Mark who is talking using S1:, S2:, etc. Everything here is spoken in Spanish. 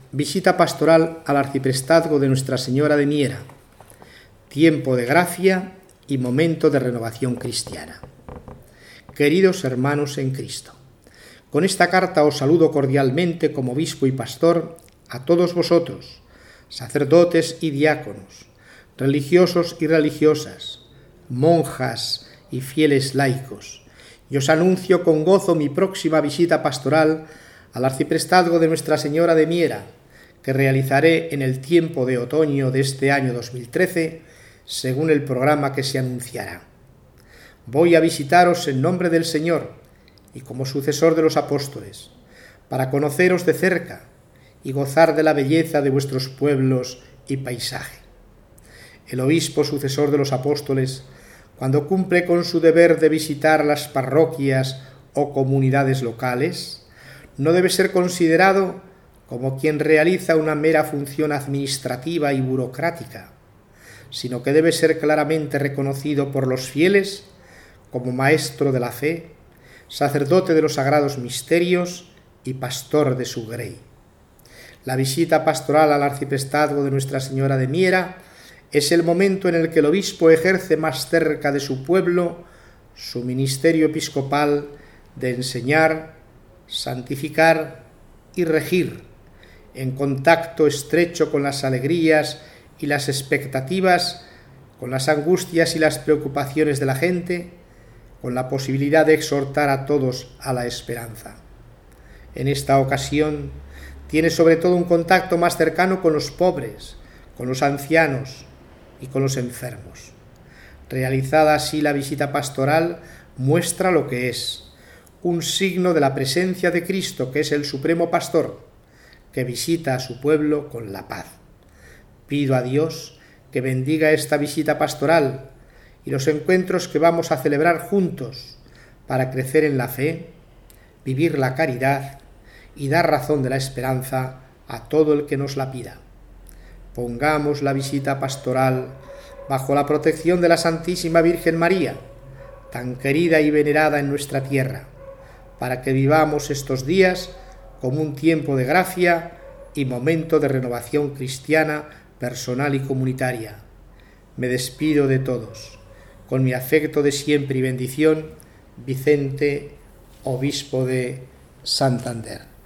S1: Visita pastoral al arciprestazgo de Nuestra Señora de Miera. Tiempo de gracia y momento de renovación cristiana. Queridos hermanos en Cristo, con esta carta os saludo cordialmente como obispo y pastor a todos vosotros, sacerdotes y diáconos, religiosos y religiosas, monjas y fieles laicos, y os anuncio con gozo mi próxima visita pastoral al arciprestazgo de Nuestra Señora de Miera, que realizaré en el tiempo de otoño de este año 2013, según el programa que se anunciará. Voy a visitaros en nombre del Señor y como sucesor de los apóstoles, para conoceros de cerca y gozar de la belleza de vuestros pueblos y paisaje. El obispo sucesor de los apóstoles, cuando cumple con su deber de visitar las parroquias o comunidades locales, no debe ser considerado como quien realiza una mera función administrativa y burocrática, sino que debe ser claramente reconocido por los fieles como maestro de la fe, sacerdote de los sagrados misterios y pastor de su grey. La visita pastoral al arciprestazgo de Nuestra Señora de Miera es el momento en el que el obispo ejerce más cerca de su pueblo su ministerio episcopal de enseñar, santificar y regir, en contacto estrecho con las alegrías y las expectativas, con las angustias y las preocupaciones de la gente, con la posibilidad de exhortar a todos a la esperanza. En esta ocasión tiene sobre todo un contacto más cercano con los pobres, con los ancianos y con los enfermos. Realizada así la visita pastoral, muestra lo que es, un signo de la presencia de Cristo, que es el supremo pastor, que visita a su pueblo con la paz. Pido a Dios que bendiga esta visita pastoral y los encuentros que vamos a celebrar juntos para crecer en la fe, vivir la caridad y dar razón de la esperanza a todo el que nos la pida. Pongamos la visita pastoral bajo la protección de la Santísima Virgen María, tan querida y venerada en nuestra tierra, para que vivamos estos días como un tiempo de gracia y momento de renovación cristiana, personal y comunitaria. Me despido de todos. Con mi afecto de siempre y bendición, Vicente, obispo de Santander.